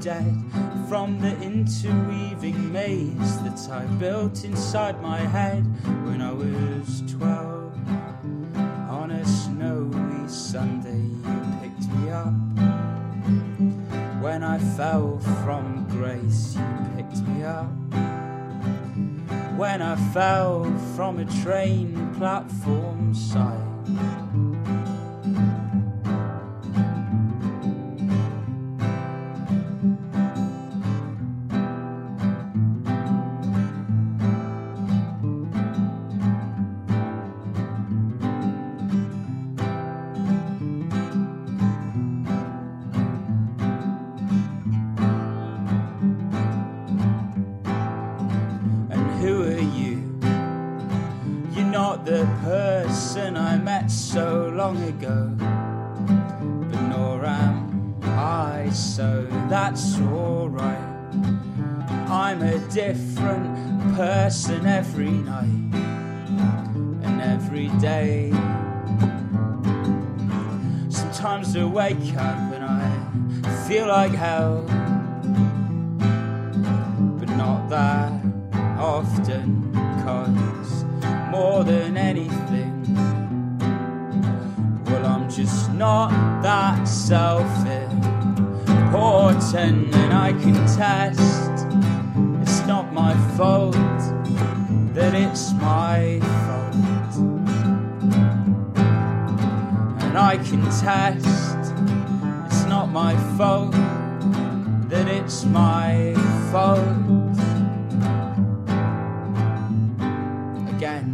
dead from the interweaving maze that I built inside my head when I was 12. On a snowy Sunday you picked me up. When I fell from grace you picked me up. When I fell from a train platform side. Who are you? You're not the person I met so long ago, but nor am I, so that's alright. I'm a different person every night and every day. Sometimes I wake up and I feel like hell, but not that often, 'cause more than anything, well, I'm just not that self-important, and I contest it's not my fault that it's my fault, and I contest it's not my fault that it's my fault. Again.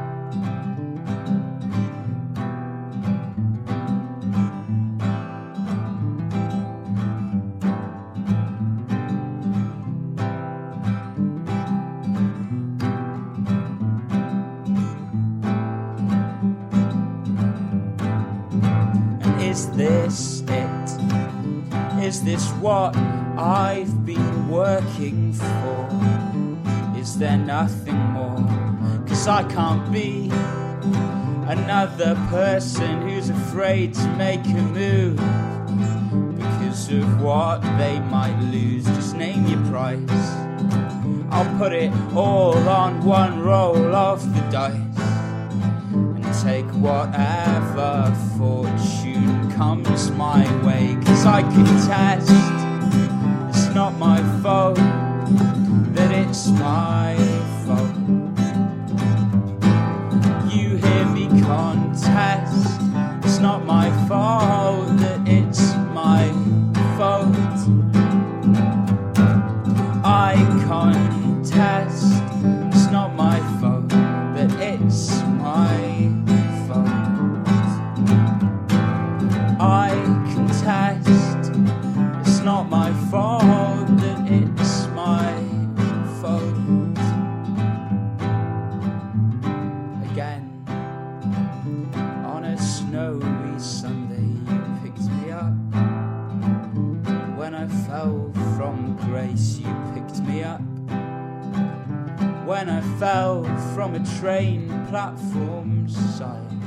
And is this it? Is this what I've been working for? Is there nothing more? 'Cause I can't be another person who's afraid to make a move because of what they might lose. Just name your price. I'll put it all on one roll of the dice and take whatever fortune comes my way. 'Cause I contest it's not my fault that it's my fault. Contest, it's not my fault that it's my fault. I contest, it's not my fault that it's my fault. I contest, it's not my fault that it's my fault. Again. On a snowy Sunday you picked me up. When I fell from grace you picked me up. When I fell from a train platform side.